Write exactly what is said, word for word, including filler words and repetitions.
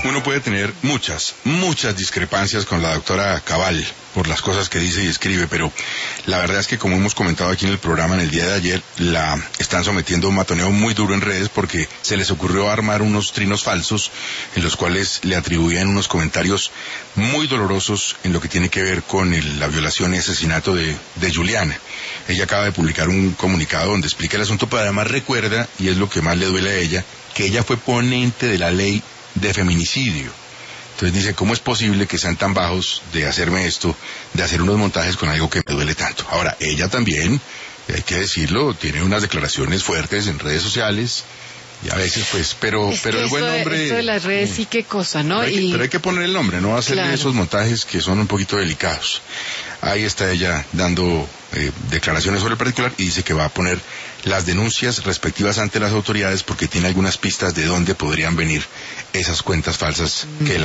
Uno puede tener muchas, muchas discrepancias con la doctora Cabal por las cosas que dice y escribe, pero la verdad es que, como hemos comentado aquí en el programa en el día de ayer, la están sometiendo a un matoneo muy duro en redes porque se les ocurrió armar unos trinos falsos en los cuales le atribuían unos comentarios muy dolorosos en lo que tiene que ver con el, la violación y asesinato de, de Juliana. Ella acaba de publicar un comunicado donde explica el asunto, pero además recuerda, y es lo que más le duele a ella, que ella fue ponente de la ley de feminicidio. Entonces dice, ¿cómo es posible que sean tan bajos de hacerme esto, de hacer unos montajes con algo que me duele tanto? Ahora, ella también, hay que decirlo, tiene unas declaraciones fuertes en redes sociales, y a veces pues, pero es pero el buen esto, nombre... Esto de las redes sí, qué cosa, ¿no? Pero hay, y... pero hay que poner el nombre, no hacerle claro. esos montajes que son un poquito delicados. Ahí está ella dando eh, declaraciones sobre el particular y dice que va a poner las denuncias respectivas ante las autoridades porque tiene algunas pistas de dónde podrían venir esas cuentas falsas que la